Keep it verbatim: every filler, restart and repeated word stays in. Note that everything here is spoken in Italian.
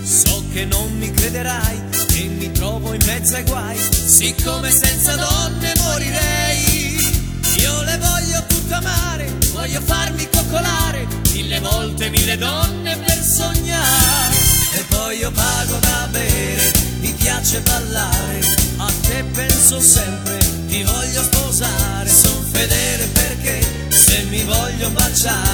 So che non mi crederai, che mi trovo in mezzo ai guai, siccome senza donne morirei. Io le voglio tutte amare, voglio farmi coccolare, mille volte mille donne per sognare. E poi io pago da bere, mi piace ballare, a te penso sempre, ti voglio sposare. Son fedele perché se mi voglio baciare